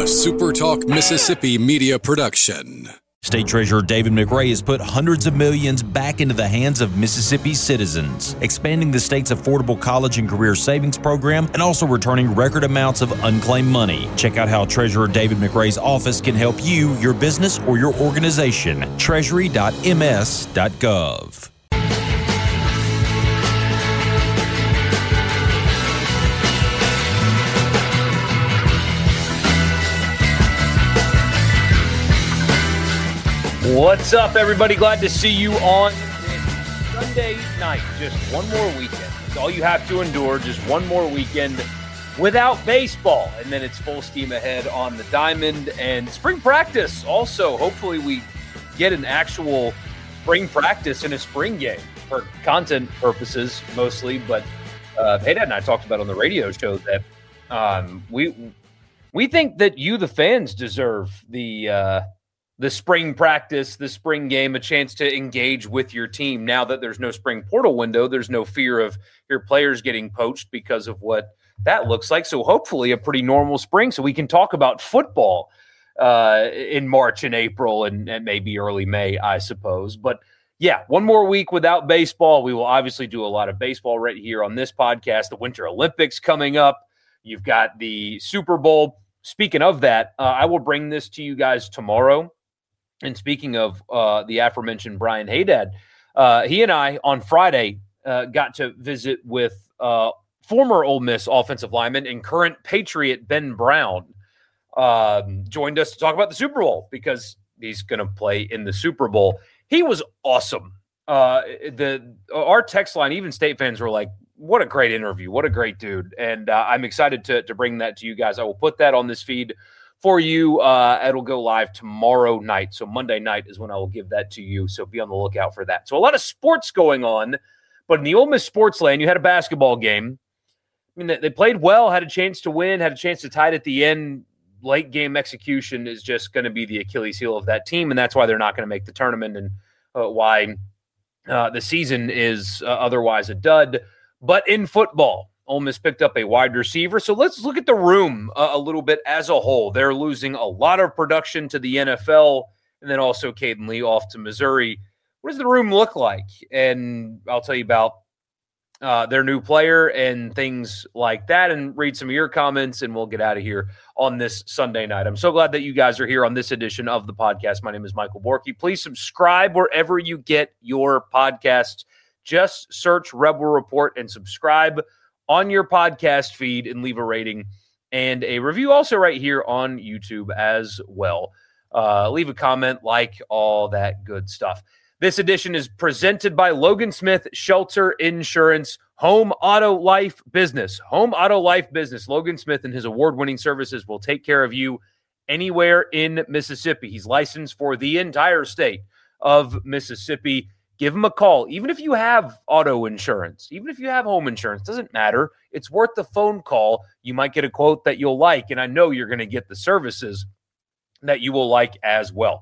SuperTalk Mississippi media production. State Treasurer David McRae has put hundreds of millions back into the hands of Mississippi citizens, expanding the state's affordable college and career savings program and also returning record amounts of unclaimed money. Check out how Treasurer David McRae's office can help you, your business, or your organization. Treasury.ms.gov. What's up, everybody? Glad to see you on Sunday night. Just one more weekend. That's all you have to endure. Just one more weekend without baseball. And then it's full steam ahead on the diamond and spring practice. Also, hopefully we get an actual spring practice in a spring game for content purposes mostly. But Haydad and I talked about on the radio show that we think that you, the fans, deserve the spring practice, the spring game, a chance to engage with your team. Now that there's no spring portal window, there's no fear of your players getting poached because of what that looks like. So hopefully a pretty normal spring so we can talk about football in March and April and maybe early May, I suppose. But yeah, one more week without baseball. We will obviously do a lot of baseball right here on this podcast. The Winter Olympics coming up. You've got the Super Bowl. Speaking of that, I will bring this to you guys tomorrow. And speaking of the aforementioned Brian Haydad, he and I on Friday got to visit with former Ole Miss offensive lineman and current Patriot Ben Brown. Joined us to talk about the Super Bowl because he's going to play in the Super Bowl. He was awesome. Our text line, even State fans were like, what a great interview. What a great dude. And I'm excited to bring that to you guys. I will put that on this feed for you. It'll go live tomorrow night. So Monday night is when I will give that to you. So be on the lookout for that. So a lot of sports going on, but in the Ole Miss sports land, you had a basketball game. I mean, they played well, had a chance to win, had a chance to tie it at the end. Late game execution is just going to be the Achilles heel of that team, and that's why they're not going to make the tournament and why the season is otherwise a dud. But in football, Ole Miss picked up a wide receiver. So let's look at the room a little bit as a whole. They're losing a lot of production to the NFL, and then also Caden Lee off to Missouri. What does the room look like? And I'll tell you about their new player and things like that, and read some of your comments, and we'll get out of here on this Sunday night. I'm so glad that you guys are here on this edition of the podcast. My name is Michael Borky. Please subscribe wherever you get your podcasts. Just search Rebel Report and subscribe on your podcast feed and leave a rating and a review also right here on YouTube as well. Leave a comment, like all that good stuff. This edition is presented by Logan Smith Shelter Insurance, Home Auto Life Business. Home Auto Life Business. Logan Smith and his award-winning services will take care of you anywhere in Mississippi. He's licensed for the entire state of Mississippi. Give him a call. Even if you have auto insurance, even if you have home insurance, doesn't matter. It's worth the phone call. You might get a quote that you'll like, and I know you're going to get the services that you will like as well.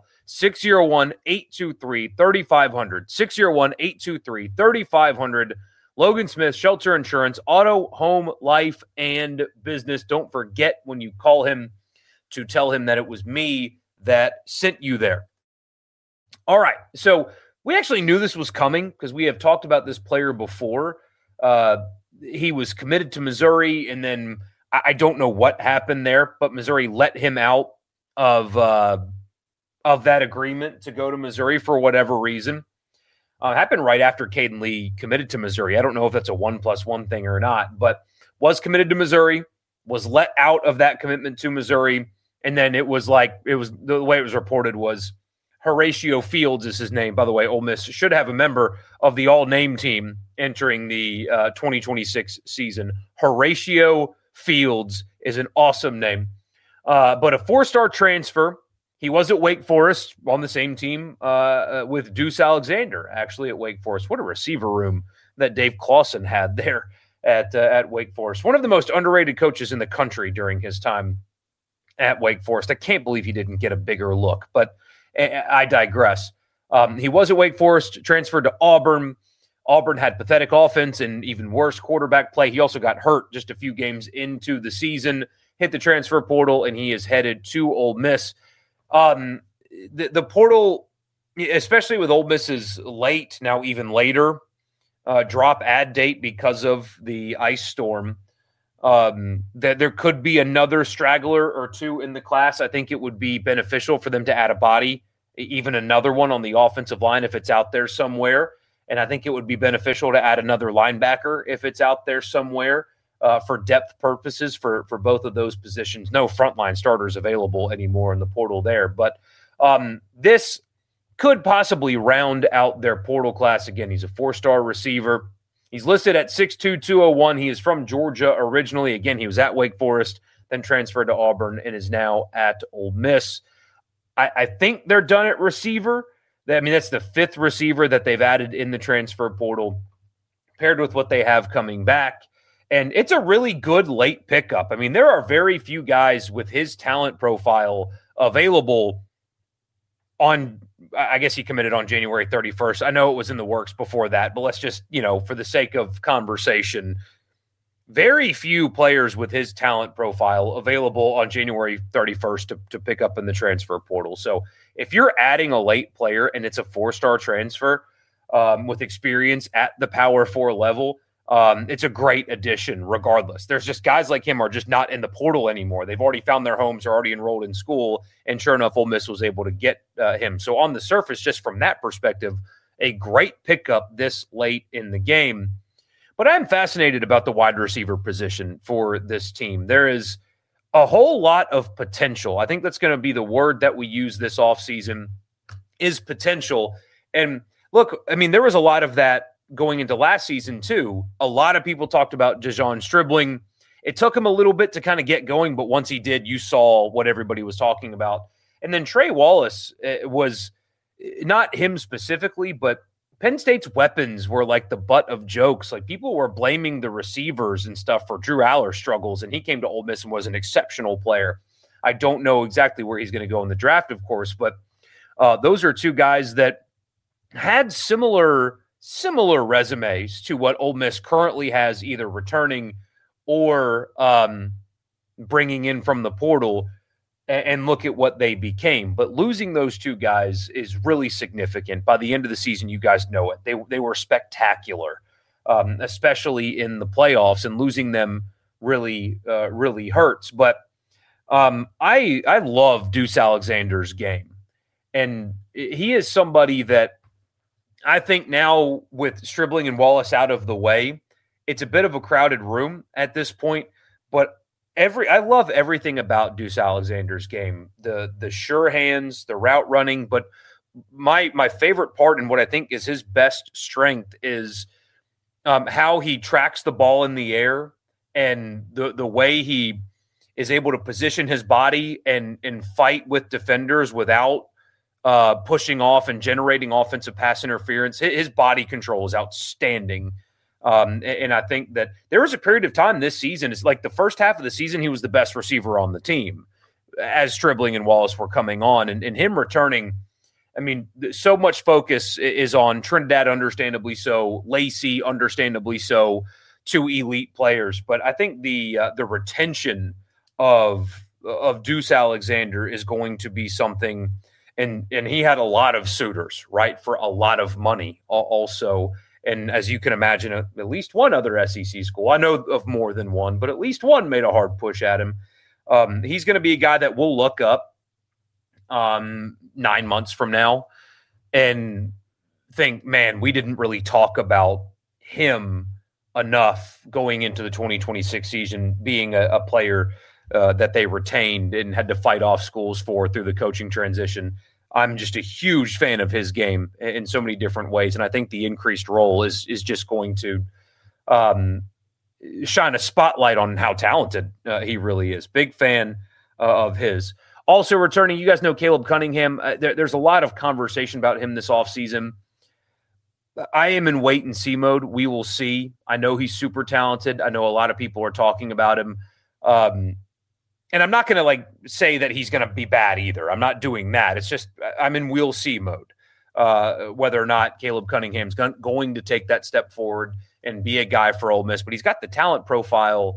601-823-3500. 601-823-3500. Logan Smith, Shelter Insurance, Auto, Home, Life, and Business. Don't forget when you call him to tell him that it was me that sent you there. All right, so we actually knew this was coming because we have talked about this player before. He was committed to Missouri, and then I don't know what happened there, but Missouri let him out of that agreement to go to Missouri for whatever reason. It happened right after Caden Lee committed to Missouri. I don't know if that's a 1+1 thing or not, but was committed to Missouri, was let out of that commitment to Missouri, and then the way it was reported was Horatio Fields is his name. By the way, Ole Miss should have a member of the all-name team entering the 2026 season. Horatio Fields is an awesome name. But a 4-star transfer. He was at Wake Forest on the same team with Deuce Alexander, actually, at Wake Forest. What a receiver room that Dave Clawson had there at Wake Forest. One of the most underrated coaches in the country during his time at Wake Forest. I can't believe he didn't get a bigger look, but I digress. He was at Wake Forest, transferred to Auburn. Auburn had pathetic offense and even worse quarterback play. He also got hurt just a few games into the season, hit the transfer portal, and he is headed to Ole Miss. The portal, especially with Ole Miss's late, now even later, drop add date because of the ice storm, that there could be another straggler or two in the class. I think it would be beneficial for them to add a body, even another one on the offensive line if it's out there somewhere. And I think it would be beneficial to add another linebacker if it's out there somewhere for depth purposes for both of those positions. No frontline starters available anymore in the portal there. But this could possibly round out their portal class. Again, he's a 4-star receiver. He's listed at 6'2", 201. He is from Georgia originally. Again, he was at Wake Forest, then transferred to Auburn, and is now at Ole Miss. I think they're done at receiver. I mean, that's the 5th receiver that they've added in the transfer portal, paired with what they have coming back. And it's a really good late pickup. I mean, there are very few guys with his talent profile available on, I guess he committed on January 31st. I know it was in the works before that, but let's just, for the sake of conversation, very few players with his talent profile available on January 31st to pick up in the transfer portal. So if you're adding a late player and it's a 4-star transfer with experience at the Power 4 level, it's a great addition regardless. There's just guys like him are just not in the portal anymore. They've already found their homes, are already enrolled in school, and sure enough, Ole Miss was able to get him. So on the surface, just from that perspective, a great pickup this late in the game. But I'm fascinated about the wide receiver position for this team. There is a whole lot of potential. I think that's going to be the word that we use this offseason is potential. And look, I mean, there was a lot of that going into last season too. A lot of people talked about De'Zhaun Stribling. It took him a little bit to kind of get going, but once he did, you saw what everybody was talking about. And then Trey Wallace was not him specifically, but Penn State's weapons were like the butt of jokes. Like people were blaming the receivers and stuff for Drew Aller's struggles, and he came to Ole Miss and was an exceptional player. I don't know exactly where he's going to go in the draft, of course, but those are two guys that had similar resumes to what Ole Miss currently has, either returning or bringing in from the portal, and look at what they became. But losing those two guys is really significant. By the end of the season, you guys know it. They were spectacular, especially in the playoffs, and losing them really hurts. But I love Deuce Alexander's game. And he is somebody that I think now with Stribling and Wallace out of the way, it's a bit of a crowded room at this point, but I love everything about Deuce Alexander's game. The sure hands, the route running, but my favorite part and what I think is his best strength is how he tracks the ball in the air and the way he is able to position his body and fight with defenders without pushing off and generating offensive pass interference. His body control is outstanding. And I think that there was a period of time this season, it's like the first half of the season, he was the best receiver on the team as Stribling and Wallace were coming on. And him returning, I mean, so much focus is on Trinidad, understandably so, Lacey, understandably so, two elite players. But I think the retention of Deuce Alexander is going to be something. And he had a lot of suitors, right, for a lot of money also. And as you can imagine, at least one other SEC school, I know of more than one, but at least one made a hard push at him. He's going to be a guy that we'll look up 9 months from now and think, man, we didn't really talk about him enough going into the 2026 season, being a player that they retained and had to fight off schools for through the coaching transition. I'm just a huge fan of his game in so many different ways, and I think the increased role is just going to shine a spotlight on how talented he really is. Big fan of his. Also returning, you guys know Caleb Cunningham. There's a lot of conversation about him this offseason. I am in wait-and-see mode. We will see. I know he's super talented. I know a lot of people are talking about him. And I'm not going to say that he's going to be bad either. I'm not doing that. It's just I'm in we'll see mode, whether or not Caleb Cunningham's going to take that step forward and be a guy for Ole Miss. But he's got the talent profile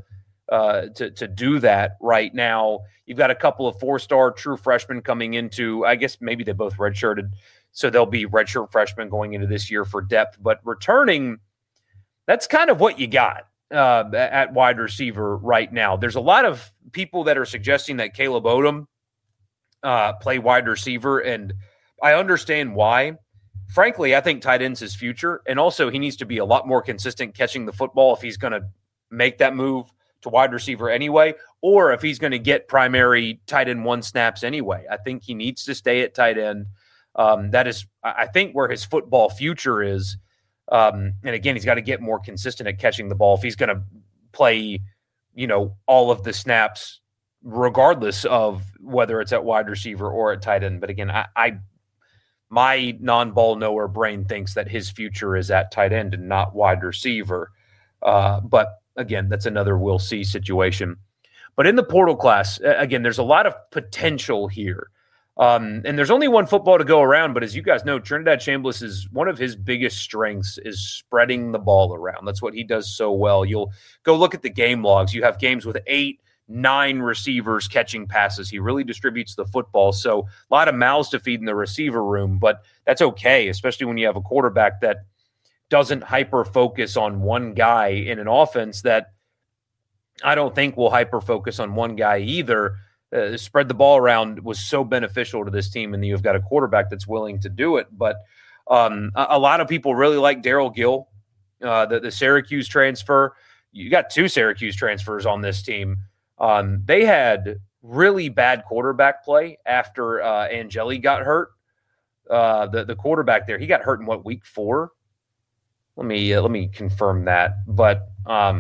to do that right now. You've got a couple of 4-star true freshmen coming into, I guess maybe they both redshirted, so they'll be redshirt freshmen going into this year for depth. But returning, that's kind of what you got at wide receiver right now. There's a lot of people that are suggesting that Caleb Odom play wide receiver, and I understand why. Frankly, I think tight end's his future, and also he needs to be a lot more consistent catching the football if he's going to make that move to wide receiver anyway, or if he's going to get primary tight end 1 snaps anyway. I think he needs to stay at tight end. That is, I think, where his football future is. And again, he's got to get more consistent at catching the ball if he's going to play, all of the snaps, regardless of whether it's at wide receiver or at tight end. But again, my non-ball knower brain thinks that his future is at tight end and not wide receiver. But again, that's another we'll see situation. But in the portal class, again, there's a lot of potential here. And there's only one football to go around, but as you guys know, Trinidad Chambliss is one of his biggest strengths is spreading the ball around. That's what he does so well. You'll go look at the game logs. You have games with 8, 9 receivers catching passes. He really distributes the football. So a lot of mouths to feed in the receiver room, but that's okay, especially when you have a quarterback that doesn't hyper-focus on one guy in an offense that I don't think will hyper-focus on one guy either. Spread the ball around was so beneficial to this team, and you've got a quarterback that's willing to do it. But a lot of people really like Daryl Gill, the Syracuse transfer. You got 2 Syracuse transfers on this team. They had really bad quarterback play after Angeli got hurt. The quarterback there, he got hurt in week 4? Let me confirm that. But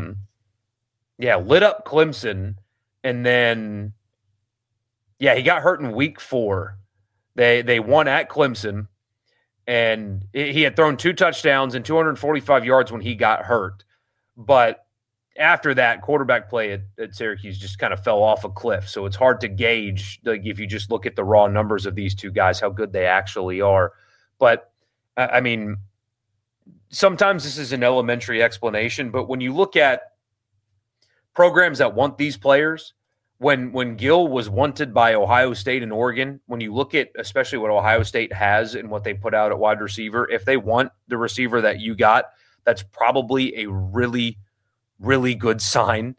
lit up Clemson, and then he got hurt in week 4. They won at Clemson, and he had thrown 2 touchdowns and 245 yards when he got hurt. But after that, quarterback play at Syracuse just kind of fell off a cliff. So it's hard to gauge, like, if you just look at the raw numbers of these 2 guys, how good they actually are. But, I mean, sometimes this is an elementary explanation, but when you look at programs that want these players, when Gill was wanted by Ohio State and Oregon, when you look at especially what Ohio State has and what they put out at wide receiver, if they want the receiver that you got, that's probably a really, really good sign.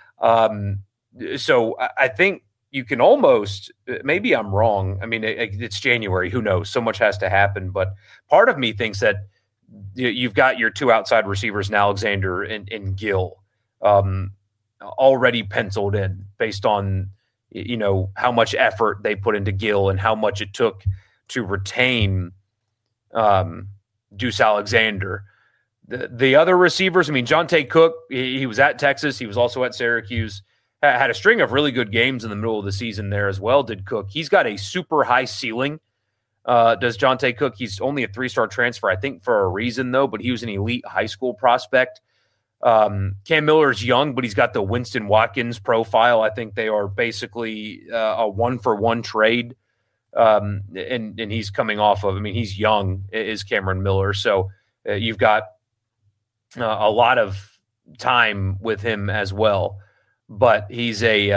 So I think you can almost, maybe I'm wrong. I mean, it's January. Who knows? So much has to happen. But part of me thinks that you've got your 2 outside receivers in Alexander and Gill already penciled in based on, how much effort they put into Gill and how much it took to retain Deuce Alexander. The other receivers, I mean, Jonte Cook, he was at Texas. He was also at Syracuse. Had a string of really good games in the middle of the season there as well, did Cook. He's got a super high ceiling, does Jonte Cook. He's only a 3-star transfer, I think, for a reason, though, but he was an elite high school prospect. Cam Miller's young, but he's got the Winston Watkins profile. I think they are basically a 1-for-1 trade, and he's coming off of, I mean, he's young, is Cameron Miller. So you've got a lot of time with him as well. But he's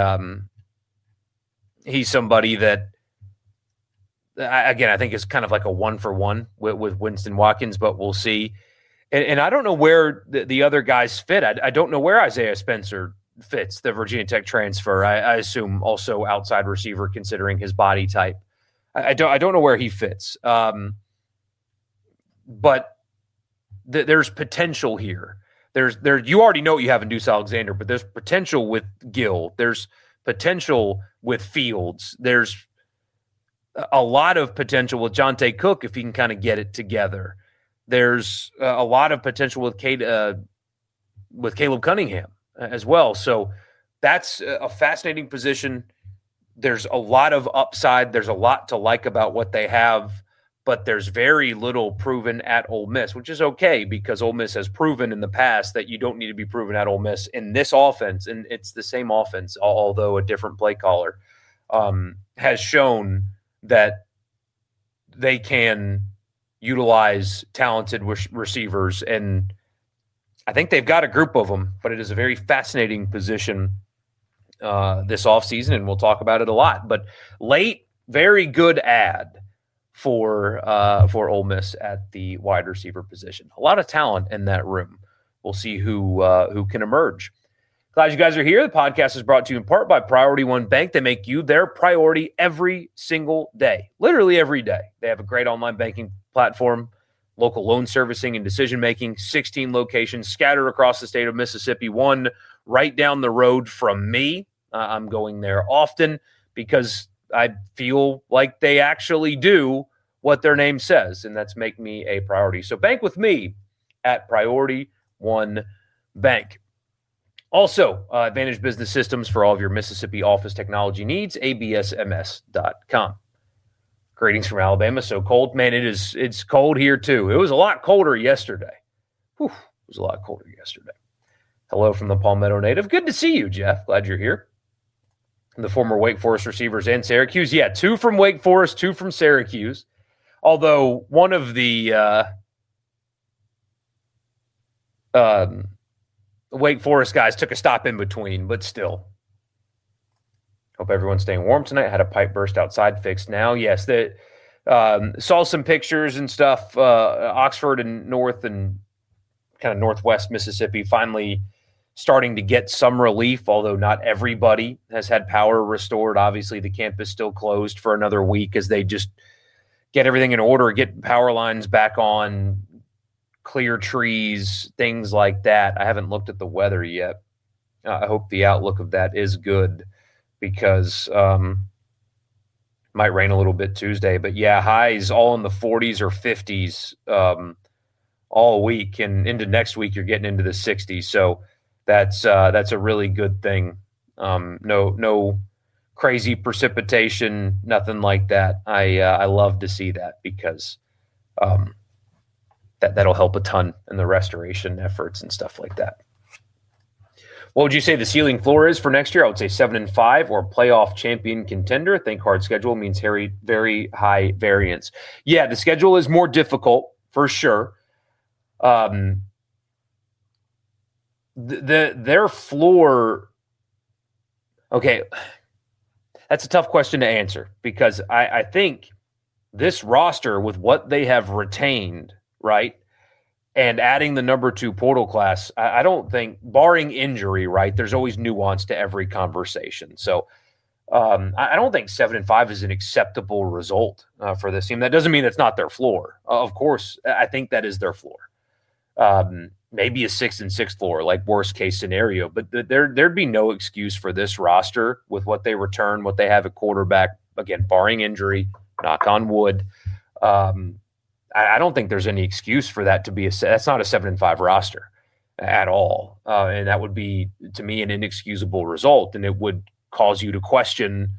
somebody that, again, I think is kind of like a 1-for-1 with Winston Watkins, but we'll see. And I don't know where the other guys fit. I don't know where Isaiah Spencer fits, the Virginia Tech transfer. I assume also outside receiver, considering his body type. I don't know where he fits. But there's potential here. You already know what you have in Deuce Alexander, but there's potential with Gill. There's potential with Fields. There's a lot of potential with Jonte Cook if he can kind of get it together. There's a lot of potential with Caleb Cunningham as well. So that's a fascinating position. There's a lot of upside. There's a lot to like about what they have, but there's very little proven at Ole Miss, which is okay because Ole Miss has proven in the past that you don't need to be proven at Ole Miss in this offense, and it's the same offense, although a different play caller, has shown that they can utilize talented receivers and I think they've got a group of them, but it is a very fascinating position this offseason, and we'll talk about it a lot. But late, very good ad for Ole Miss at the wide receiver position. A lot of talent in that room. We'll see who can emerge. Glad you guys are here. The podcast is brought to you in part by Priority One Bank. They make you their priority every single day, literally every day. They have a great online banking platform, local loan servicing and decision-making, 16 locations scattered across the state of Mississippi, one right down the road from me. I'm going there often because I feel like they actually do what their name says, and that's make me a priority. So bank with me at Priority One Bank. Also, Advantage Business Systems for all of your Mississippi office technology needs, absms.com. Greetings from Alabama. So cold. Man, it's cold here too. It was a lot colder yesterday. Whew, it was a lot colder yesterday. Hello from the Palmetto native. Good to see you, Jeff. Glad you're here. The former Wake Forest receivers and Syracuse. Yeah, 2 from Wake Forest, 2 from Syracuse. Although one of the Wake Forest guys took a stop in between, but still. Hope everyone's staying warm tonight. Had a pipe burst outside, fixed now. Yes, saw some pictures and stuff. Oxford and North and kind of Northwest Mississippi finally starting to get some relief, although not everybody has had power restored. Obviously, the campus still closed for another week as they just get everything in order, get power lines back on, clear trees, things like that. I haven't looked at the weather yet. I hope the outlook of that is good because might rain a little bit Tuesday. But yeah, highs all in the 40s or 50s all week, and into next week you're getting into the 60s. So that's a really good thing. No crazy precipitation, nothing like that. I love to see that because that'll help a ton in the restoration efforts and stuff like that. What would you say the ceiling floor is for next year? I would say 7-5 or playoff champion contender. Think hard schedule means very high variance. Yeah, the schedule is more difficult for sure. Their floor. Okay, that's a tough question to answer because I think this roster with what they have retained, right, and adding the number 2 portal class, I don't think, barring injury, right, there's always nuance to every conversation. So I don't think 7-5 is an acceptable result for this team. That doesn't mean it's not their floor. Of course, I think that is their floor. Maybe a 6-6 floor, like worst case scenario, but there'd be no excuse for this roster with what they return, what they have at quarterback, again, barring injury, knock on wood. I don't think there's any excuse for that to be that's not a 7-5 roster at all. And that would be, to me, an inexcusable result. And it would cause you to question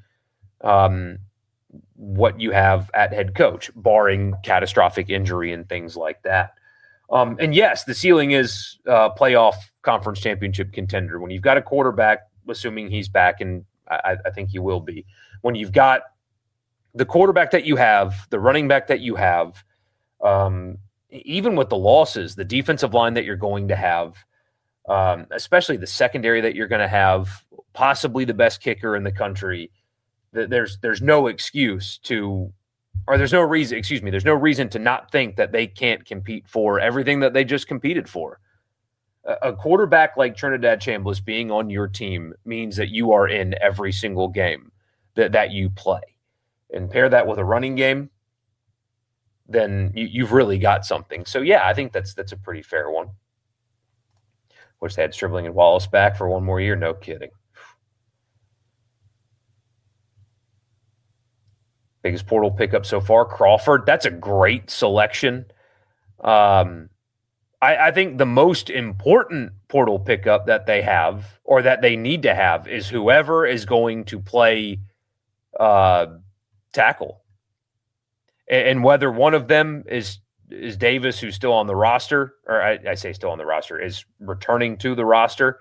what you have at head coach, barring catastrophic injury and things like that. And yes, the ceiling is playoff conference championship contender. When you've got a quarterback, assuming he's back, and I think he will be, when you've got the quarterback that you have, the running back that you have, even with the losses, the defensive line that you're going to have, especially the secondary that you're going to have, possibly the best kicker in the country, there's no excuse to, or there's no reason to not think that they can't compete for everything that they just competed for. A quarterback like Trinidad Chambliss being on your team means that you are in every single game that you play. And pair that with a running game, then you've really got something. So, yeah, I think that's a pretty fair one. Wish they had Stribling and Wallace back for one more year. No kidding. Biggest portal pickup so far, Crawford. That's a great selection. I think the most important portal pickup that they have or that they need to have is whoever is going to play tackle. And whether one of them is Davis, who's still on the roster, or I say still on the roster, is returning to the roster.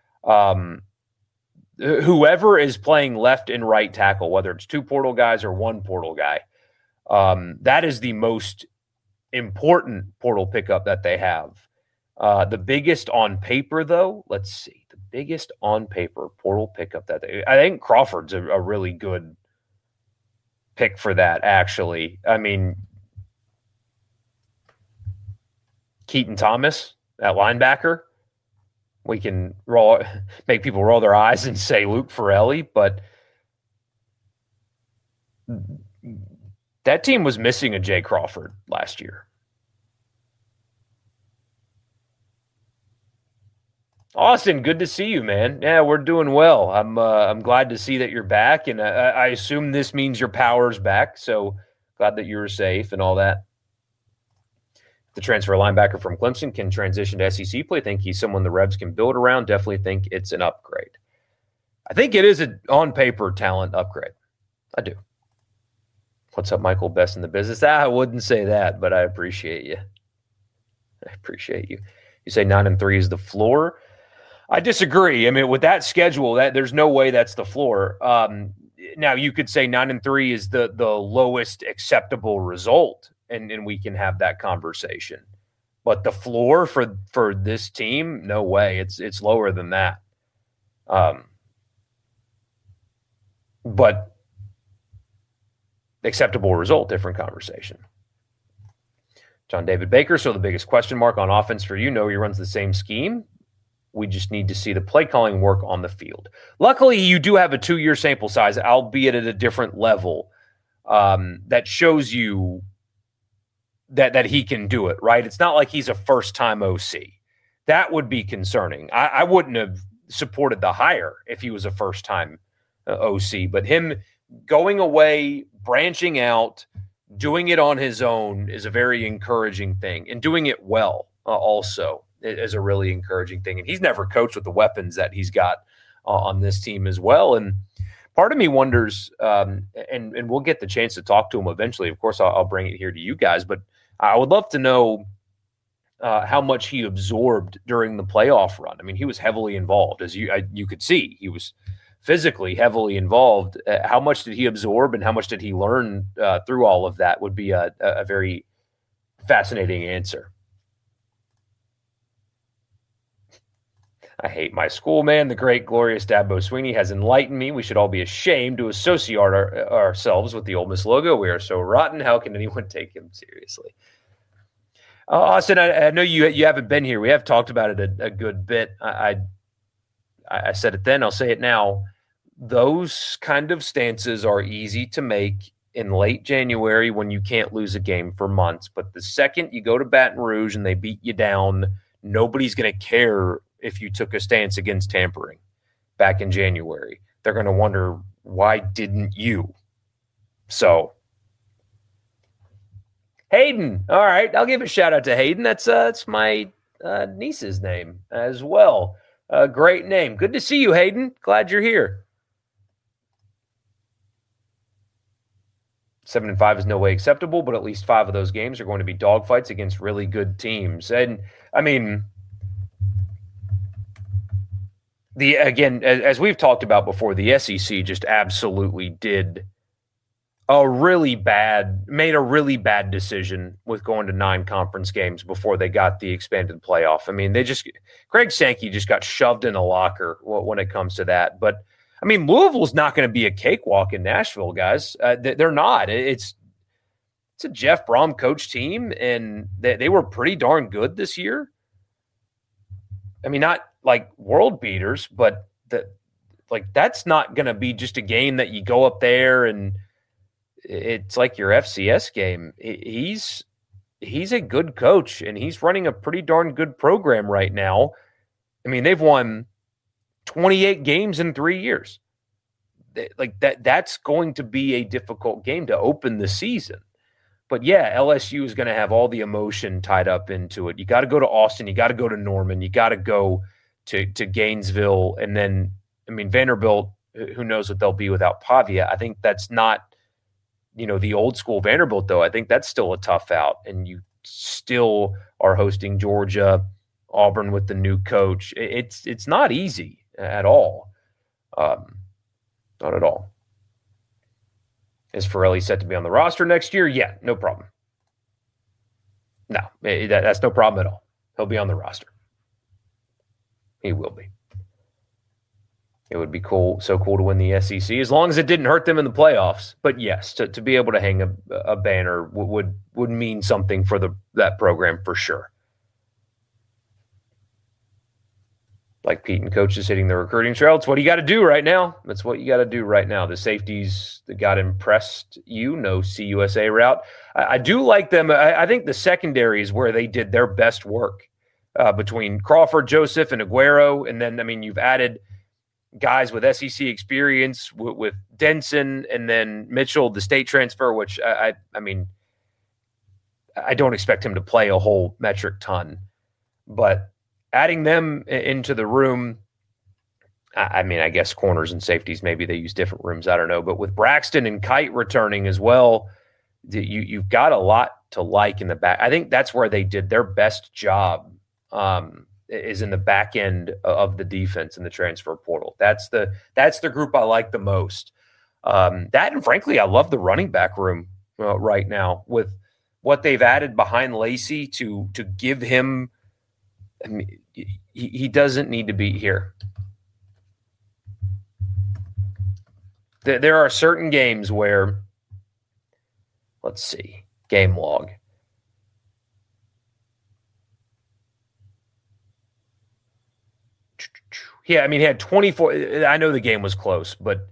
Whoever is playing left and right tackle, whether it's 2 portal guys or 1 portal guy, that is the most important portal pickup that they have. The biggest on paper, though, let's see. The biggest on paper portal pickup that I think Crawford's a really good pick for that, actually. I mean, Keaton Thomas, that linebacker. We can make people roll their eyes and say Luke Farrelly, but that team was missing a Jay Crawford last year. Austin, good to see you, man. Yeah, we're doing well. I'm glad to see that you're back, and I assume this means your power's back. So glad that you were safe and all that. The transfer linebacker from Clemson can transition to SEC play. I think he's someone the Rebs can build around. Definitely think it's an upgrade. I think it is an on-paper talent upgrade. I do. What's up, Michael? Best in the business? I wouldn't say that, but I appreciate you. I appreciate you. You say 9-3 is the floor. I disagree. I mean, with that schedule, that there's no way that's the floor. Now, you could say 9-3 is the lowest acceptable result, and we can have that conversation. But the floor for this team, no way. It's lower than that. But acceptable result, different conversation. John David Baker, so the biggest question mark on offense for you, he runs the same scheme. We just need to see the play calling work on the field. Luckily, you do have a 2-year sample size, albeit at a different level, that shows you that he can do it, right? It's not like he's a first-time OC. That would be concerning. I wouldn't have supported the hire if he was a first-time OC, but him going away, branching out, doing it on his own is a very encouraging thing, and doing it well also is a really encouraging thing. And he's never coached with the weapons that he's got on this team as well. And part of me wonders, and we'll get the chance to talk to him eventually. Of course, I'll bring it here to you guys, but I would love to know how much he absorbed during the playoff run. I mean, he was heavily involved, as you could see. He was physically heavily involved. How much did he absorb, and how much did he learn through all of that would be a very fascinating answer. I hate my school, man. The great, glorious Dabo Sweeney has enlightened me. We should all be ashamed to associate ourselves with the Ole Miss logo. We are so rotten. How can anyone take him seriously? Austin, I know you haven't been here. We have talked about it a good bit. I said it then. I'll say it now. Those kind of stances are easy to make in late January when you can't lose a game for months. But the second you go to Baton Rouge and they beat you down, nobody's going to care if you took a stance against tampering back in January. They're going to wonder, why didn't you? So, Hayden. All right, I'll give a shout out to Hayden. That's my niece's name as well. Great name. Good to see you, Hayden. Glad you're here. 7-5 is no way acceptable, but at least 5 of those games are going to be dogfights against really good teams. And, I mean, again, as we've talked about before, the SEC just absolutely made a really bad decision with going to 9 conference games before they got the expanded playoff. I mean, Greg Sankey just got shoved in a locker when it comes to that. But, I mean, Louisville's not going to be a cakewalk in Nashville, guys. They're not. It's a Jeff Brom coach team, and they were pretty darn good this year. I mean, not like world beaters, but that's not going to be just a game that you go up there and it's like your FCS game. He's a good coach, and he's running a pretty darn good program right now. I mean, they've won 28 games in 3 years. Like that's going to be a difficult game to open the season. But yeah, LSU is going to have all the emotion tied up into it. You got to go to Austin. You got to go to Norman. You got to go to Gainesville. And then, I mean, Vanderbilt, who knows what they'll be without Pavia. I think that's not, the old school Vanderbilt, though. I think that's still a tough out. And you still are hosting Georgia, Auburn with the new coach. It's not easy at all. Not at all. Is Farrelly set to be on the roster next year? Yeah, no problem. No, that's no problem at all. He'll be on the roster. He will be. It would be cool, so cool to win the SEC, as long as it didn't hurt them in the playoffs. But yes, to be able to hang a banner would mean something for that program for sure. Like Pete and coaches hitting the recruiting trail. It's what you got to do right now. That's what you got to do right now. The safeties that got impressed no CUSA route. I do like them. I think the secondary is where they did their best work between Crawford, Joseph, and Aguero. And then, you've added guys with SEC experience with Denson, and then Mitchell, the state transfer, which I don't expect him to play a whole metric ton, but adding them into the room, I guess corners and safeties, maybe they use different rooms, I don't know, but with Braxton and Kite returning as well, you've got a lot to like in the back. I think that's where they did their best job, is in the back end of the defense in the transfer portal. That's the group I like the most. That, and frankly, I love the running back room right now with what they've added behind Lacey to give him. He doesn't need to be here. There are certain games where, let's see, game log. Yeah, he had 24. I know the game was close, but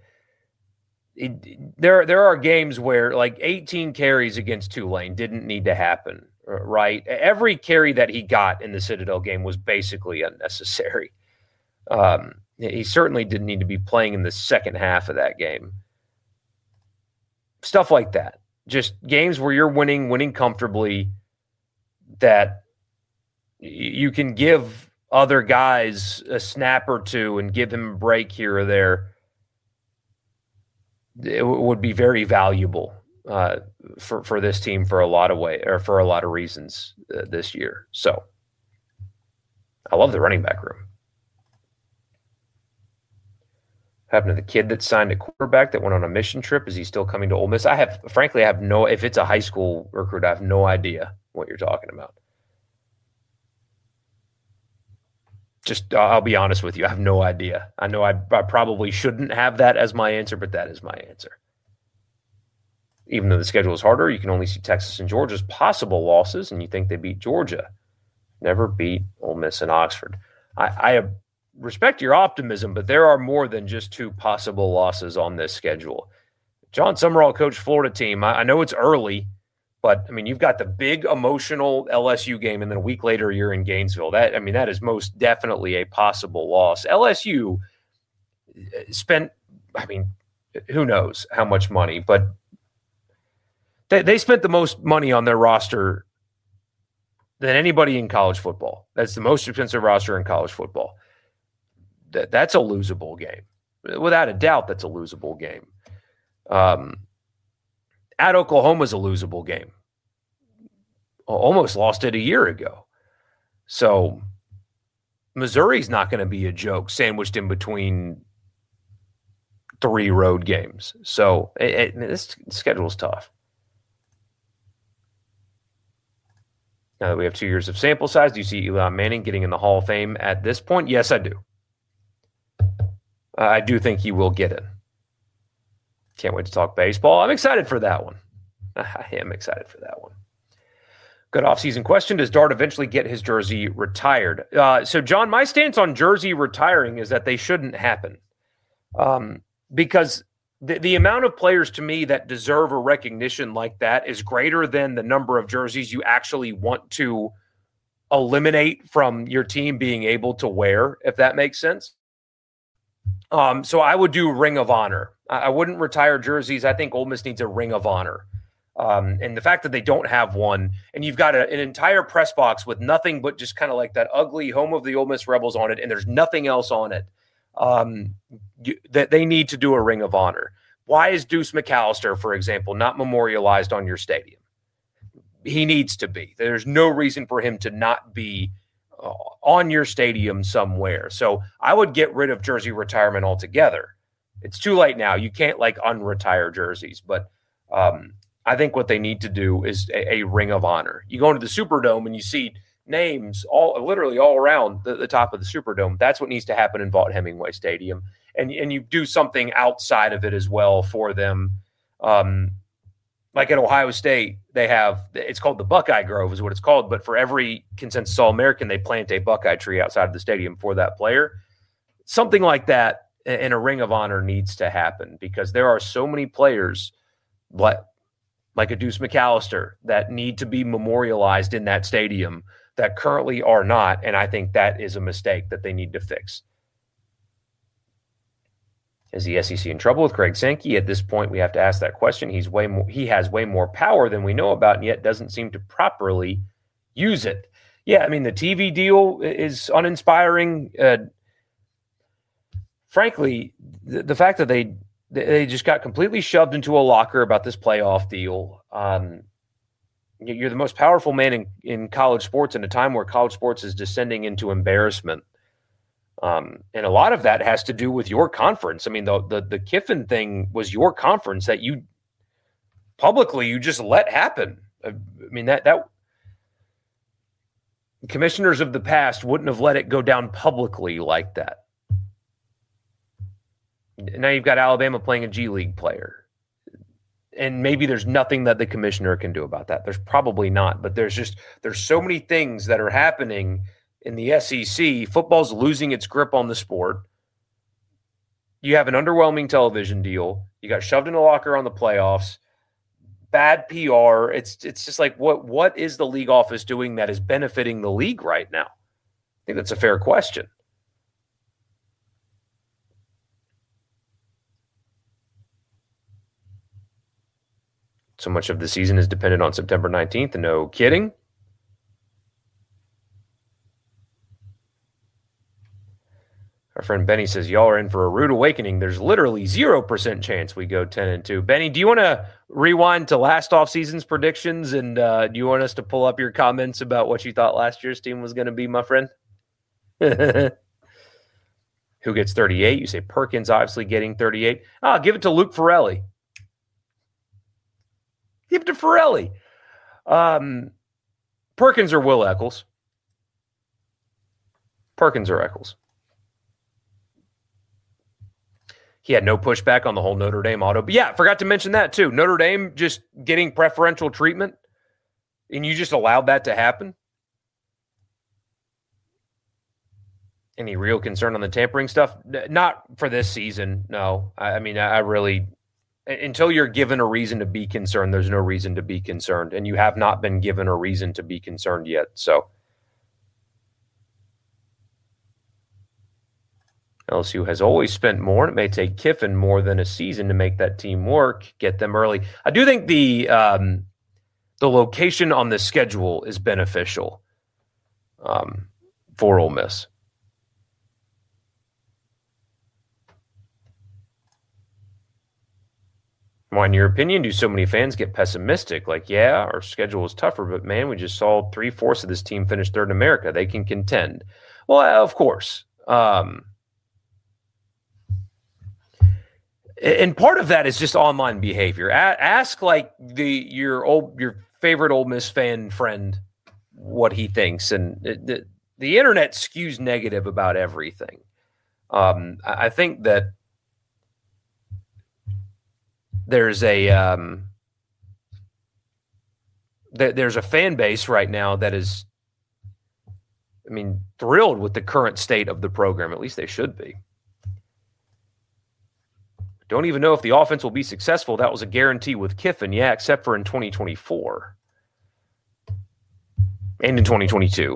there are games where like 18 carries against Tulane didn't need to happen, right? Every carry that he got in the Citadel game was basically unnecessary. He certainly didn't need to be playing in the second half of that game. Stuff like that. Just games where you're winning comfortably, that you can give other guys a snap or two and give him a break here or there. It would be very valuable for this team for a lot of reasons this year. So I love the running back room. What happened to the kid that signed a quarterback that went on a mission trip? Is he still coming to Ole Miss? I have no, if it's a high school recruit, I have no idea what you're talking about. Just, I'll be honest with you. I have no idea. I know I probably shouldn't have that as my answer, but that is my answer. Even though the schedule is harder, you can only see Texas and Georgia's possible losses, and you think they beat Georgia. Never beat Ole Miss and Oxford. I respect your optimism, but there are more than just 2 possible losses on this schedule. John Summerall coached Florida team. I know it's early, but, you've got the big emotional LSU game, and then a week later you're in Gainesville. That is most definitely a possible loss. LSU spent, who knows how much money, but they spent the most money on their roster than anybody in college football. That's the most expensive roster in college football. That's a losable game. Without a doubt, that's a losable game. At Oklahoma's a losable game. Almost lost it a year ago. So Missouri's not going to be a joke sandwiched in between 3 road games. So this schedule's tough. Now that we have 2 years of sample size, do you see Eli Manning getting in the Hall of Fame at this point? Yes, I do. I do think he will get in. Can't wait to talk baseball. I'm excited for that one. I am excited for that one. Good offseason question. Does Dart eventually get his jersey retired? So, John, my stance on jersey retiring is that they shouldn't happen. Because the amount of players to me that deserve a recognition like that is greater than the number of jerseys you actually want to eliminate from your team being able to wear, if that makes sense. So I would do Ring of Honor. I wouldn't retire jerseys. I think Ole Miss needs a Ring of Honor. And the fact that they don't have one, and you've got an entire press box with nothing but just kind of like that ugly home of the Ole Miss Rebels on it, and there's nothing else on it, that they need to do a Ring of Honor. Why is Deuce McAllister, for example, not memorialized on your stadium? He needs to be. There's no reason for him to not be on your stadium somewhere. So I would get rid of jersey retirement altogether. It's too late now. You can't unretire jerseys, but I think what they need to do is a Ring of Honor. You go into the Superdome and you see names literally all around the top of the Superdome. That's what needs to happen in Vaught-Hemingway Stadium. And you do something outside of it as well for them. Like at Ohio State, it's called the Buckeye Grove is what it's called. But for every consensus All-American, they plant a Buckeye tree outside of the stadium for that player. Something like that in a Ring of Honor needs to happen because there are so many players like a Deuce McAllister that need to be memorialized in that stadium that currently are not. And I think that is a mistake that they need to fix. Is the SEC in trouble with Greg Sankey? At this point, we have to ask that question. He has way more power than we know about, and yet doesn't seem to properly use it. Yeah, I mean, the TV deal is uninspiring. Frankly, the fact that they just got completely shoved into a locker about this playoff deal. You're the most powerful man in college sports in a time where college sports is descending into embarrassment. And a lot of that has to do with your conference. I mean, the Kiffin thing was your conference that you publicly just let happen. I mean, that commissioners of the past wouldn't have let it go down publicly like that. Now you've got Alabama playing a G League player. And maybe there's nothing that the commissioner can do about that. There's probably not, but there's so many things that are happening in the SEC. Football's losing its grip on the sport. You have an underwhelming television deal. You got shoved in a locker on the playoffs. Bad PR. It's just like what is the league office doing that is benefiting the league right now? I think that's a fair question. So much of the season is dependent on September 19th. No kidding. Our friend Benny says, y'all are in for a rude awakening. There's literally 0% chance we go 10-2. Benny, do you want to rewind to last offseason's predictions? And do you want us to pull up your comments about what you thought last year's team was going to be, my friend? Who gets 38? You say Perkins obviously getting 38. Give it to Luke Farrelly. Give it to Farrelly. Perkins or Will Eccles? Perkins or Eccles? He had no pushback on the whole Notre Dame auto. But yeah, forgot to mention that too. Notre Dame just getting preferential treatment, and you just allowed that to happen. Any real concern on the tampering stuff? Not for this season, no. I mean, I really... Until you're given a reason to be concerned, there's no reason to be concerned. And you have not been given a reason to be concerned yet. So LSU has always spent more, and it may take Kiffin more than a season to make that team work, get them early. I do think the location on the schedule is beneficial for Ole Miss. Why, in your opinion, do so many fans get pessimistic? Like, yeah, our schedule is tougher, but man, we just saw 3/4 of this team finish third in America. They can contend. Well, of course. And part of that is just online behavior. Ask like your favorite Ole Miss fan friend what he thinks, and the internet skews negative about everything. I think that there's a fan base right now that is, I mean, thrilled with the current state of the program. At least they should be. Don't even know if the offense will be successful. That was a guarantee with Kiffin, yeah, except for in 2024 and in 2022,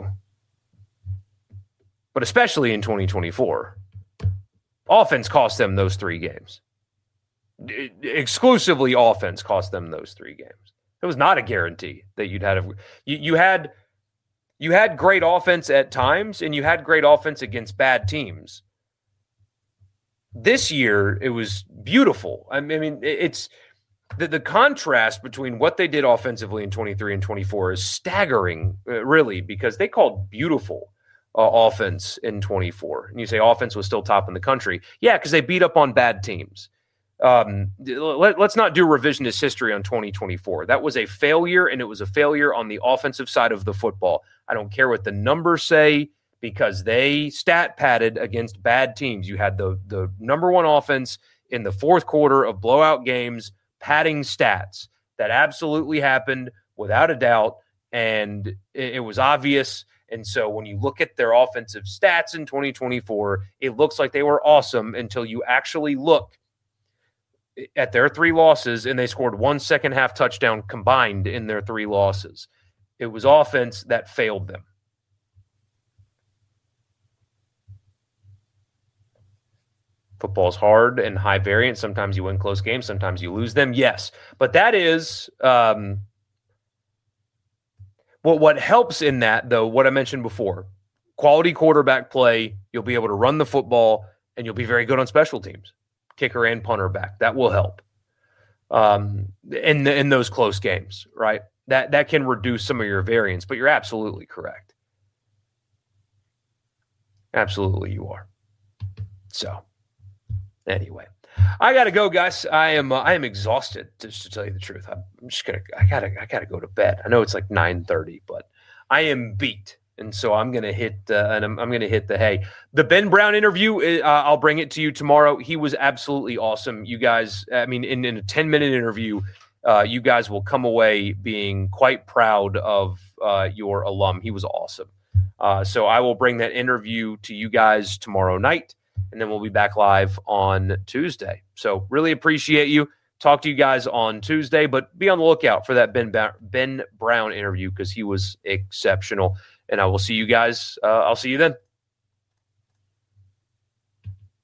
but especially in 2024. Offense cost them those 3 games. Exclusively offense cost them those 3 games. It was not a guarantee that you'd have. You had great offense at times, and you had great offense against bad teams. This year, it was beautiful. I mean, it's the contrast between what they did offensively in 23 and 24 is staggering, really, because they called beautiful offense in 24. And you say offense was still top in the country. Yeah, because they beat up on bad teams. let's not do revisionist history on 2024. That was a failure, and it was a failure on the offensive side of the football. I don't care what the numbers say because they stat padded against bad teams. You had the number one offense in the fourth quarter of blowout games, padding stats. That absolutely happened without a doubt, and it was obvious. And so when you look at their offensive stats in 2024, it looks like they were awesome until you actually look at their 3 losses, and they scored 1 second-half touchdown combined in their 3 losses. It was offense that failed them. Football's hard and high variance. Sometimes you win close games. Sometimes you lose them. Yes. But that is what helps in that, though, what I mentioned before. Quality quarterback play. You'll be able to run the football, and you'll be very good on special teams. Kicker and punter back. That will help in those close games, right? That can reduce some of your variance, but you're absolutely correct. Absolutely you are. So anyway, I got to go, guys. I am exhausted, just to tell you the truth. I gotta go to bed. I know it's like 9:30, but I am beat. And so I'm going to hit I'm going to hit the hay. The Ben Brown interview, I'll bring it to you tomorrow. He was absolutely awesome. You guys, I mean, in a 10-minute interview, you guys will come away being quite proud of your alum. He was awesome. So I will bring that interview to you guys tomorrow night, and then we'll be back live on Tuesday. So really appreciate you. Talk to you guys on Tuesday, but be on the lookout for that Ben Brown interview because he was exceptional. And I will see you guys. I'll see you then.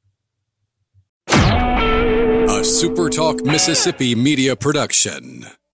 A SuperTalk Mississippi media production.